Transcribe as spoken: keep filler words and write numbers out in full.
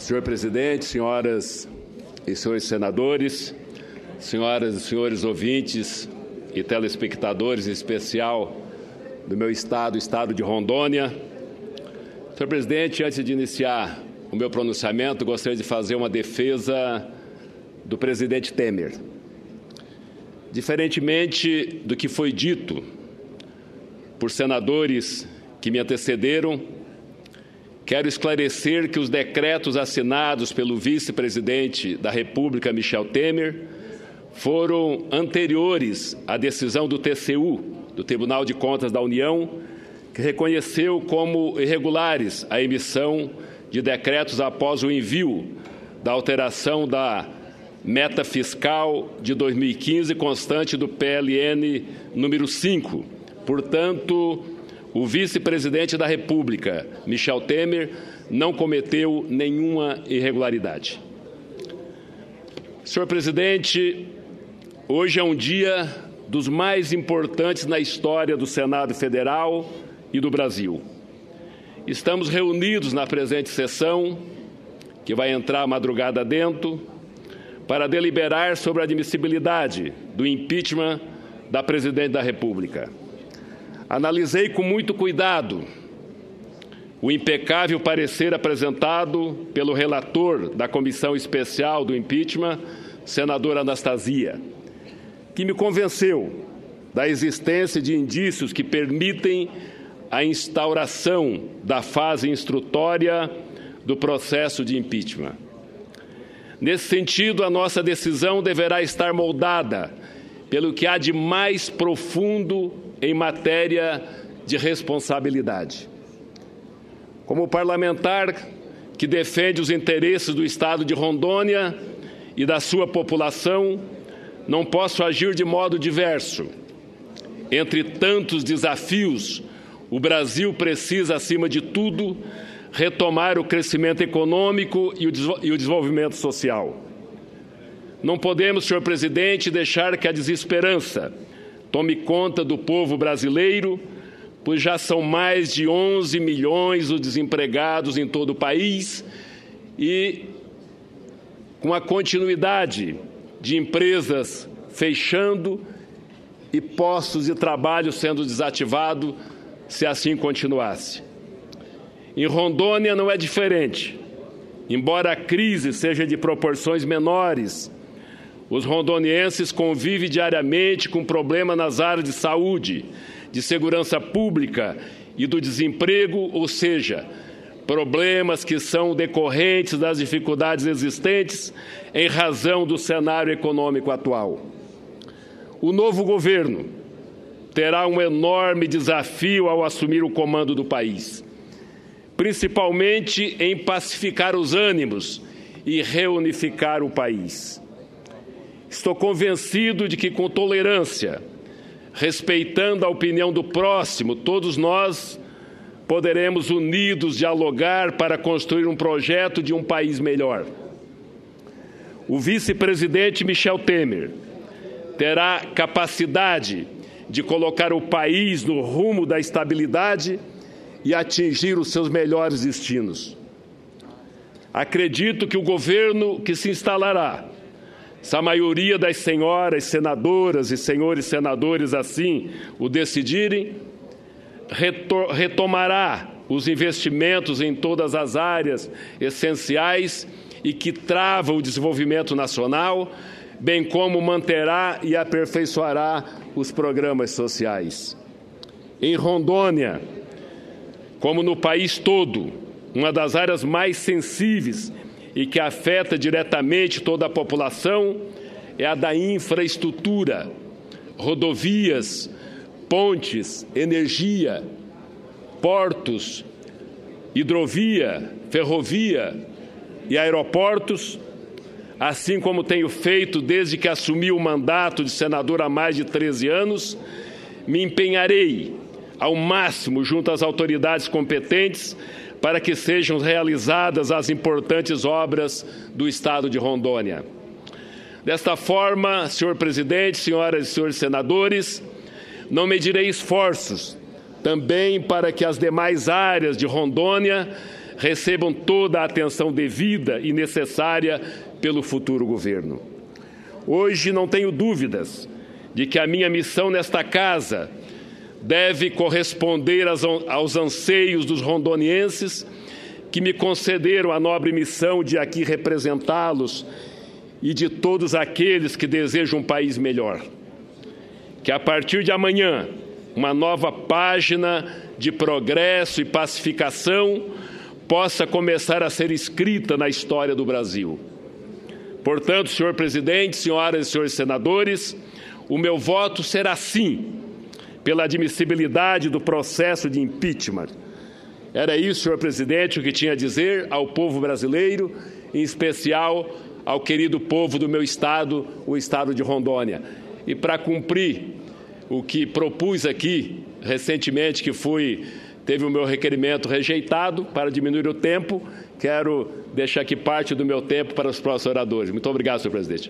Senhor presidente, senhoras e senhores senadores, senhoras e senhores ouvintes e telespectadores, em especial do meu estado, o estado de Rondônia. Senhor presidente, antes de iniciar o meu pronunciamento, gostaria de fazer uma defesa do presidente Temer. Diferentemente do que foi dito por senadores que me antecederam, quero esclarecer que os decretos assinados pelo vice-presidente da República, Michel Temer, foram anteriores à decisão do T C U, do Tribunal de Contas da União, que reconheceu como irregulares a emissão de decretos após o envio da alteração da meta fiscal de dois mil e quinze, constante do P L N número cinco. Portanto, o vice-presidente da República, Michel Temer, não cometeu nenhuma irregularidade. Senhor presidente, hoje é um dia dos mais importantes na história do Senado Federal e do Brasil. Estamos reunidos na presente sessão, que vai entrar a madrugada dentro, para deliberar sobre a admissibilidade do impeachment da presidente da República. Analisei com muito cuidado o impecável parecer apresentado pelo relator da Comissão Especial do Impeachment, senador Anastasia, que me convenceu da existência de indícios que permitem a instauração da fase instrutória do processo de impeachment. Nesse sentido, a nossa decisão deverá estar moldada pelo que há de mais profundo em matéria de responsabilidade. Como parlamentar que defende os interesses do Estado de Rondônia e da sua população, não posso agir de modo diverso. Entre tantos desafios, o Brasil precisa, acima de tudo, retomar o crescimento econômico e o desenvolvimento social. Não podemos, senhor presidente, deixar que a desesperança tome conta do povo brasileiro, pois já são mais de onze milhões os desempregados em todo o país e, com a continuidade de empresas fechando e postos de trabalho sendo desativados, se assim continuasse. Em Rondônia não é diferente. Embora a crise seja de proporções menores, os rondonienses convivem diariamente com problemas nas áreas de saúde, de segurança pública e do desemprego, ou seja, problemas que são decorrentes das dificuldades existentes em razão do cenário econômico atual. O novo governo terá um enorme desafio ao assumir o comando do país, principalmente em pacificar os ânimos e reunificar o país. Estou convencido de que, com tolerância, respeitando a opinião do próximo, todos nós poderemos unidos dialogar para construir um projeto de um país melhor. O vice-presidente Michel Temer terá capacidade de colocar o país no rumo da estabilidade e atingir os seus melhores destinos. Acredito que o governo que se instalará, se a maioria das senhoras senadoras e senhores senadores assim o decidirem, retomará os investimentos em todas as áreas essenciais e que travam o desenvolvimento nacional, bem como manterá e aperfeiçoará os programas sociais. Em Rondônia, como no país todo, uma das áreas mais sensíveis e que afeta diretamente toda a população é a da infraestrutura, rodovias, pontes, energia, portos, hidrovia, ferrovia e aeroportos, assim como tenho feito desde que assumi o mandato de senador há mais de treze anos, me empenharei ao máximo junto às autoridades competentes para que sejam realizadas as importantes obras do Estado de Rondônia. Desta forma, senhor presidente, senhoras e senhores senadores, não medirei esforços também para que as demais áreas de Rondônia recebam toda a atenção devida e necessária pelo futuro governo. Hoje não tenho dúvidas de que a minha missão nesta casa deve corresponder aos anseios dos rondonienses que me concederam a nobre missão de aqui representá-los e de todos aqueles que desejam um país melhor. Que a partir de amanhã, uma nova página de progresso e pacificação possa começar a ser escrita na história do Brasil. Portanto, senhor presidente, senhoras e senhores senadores, o meu voto será sim pela admissibilidade do processo de impeachment. Era isso, senhor presidente, o que tinha a dizer ao povo brasileiro, em especial ao querido povo do meu estado, o estado de Rondônia. E para cumprir o que propus aqui recentemente, que fui, teve o meu requerimento rejeitado para diminuir o tempo, quero deixar aqui parte do meu tempo para os próximos oradores. Muito obrigado, senhor presidente.